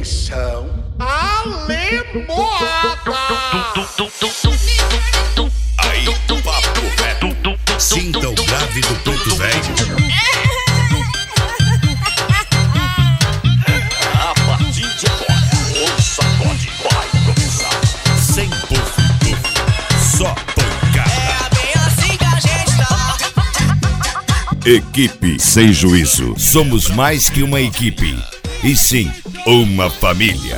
Atenção, Alemoada! Aí, papo reto. Sinta o grave do preto velho. A partir de agora, o sacode vai começar. Sem puff, só pancada. É bem assim que a gente tá. Equipe Sem Juízo. Somos mais que uma equipe, e sim, uma família.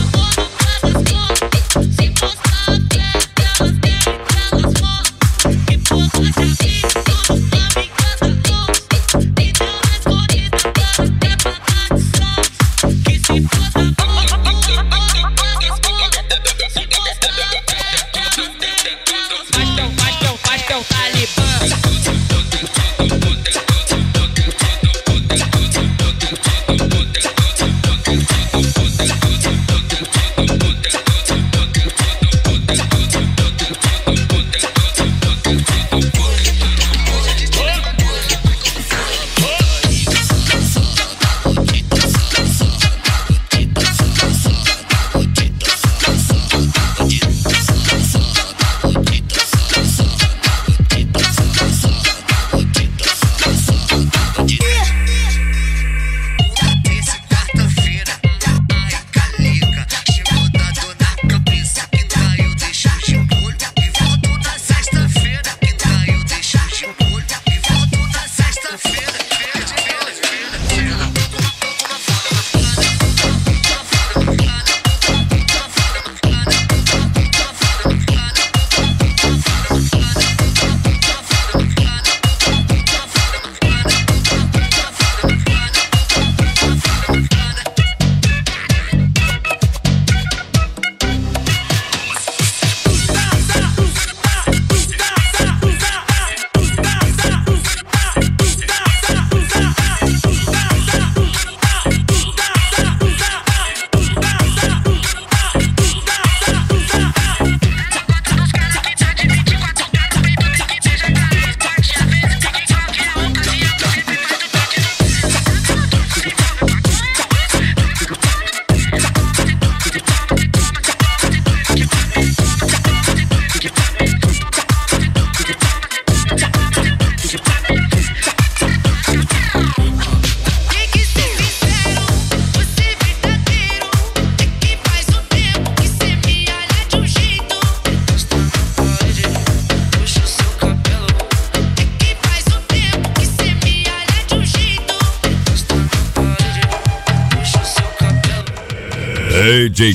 DJ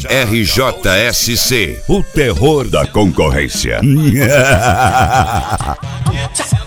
RJSC, o terror da concorrência.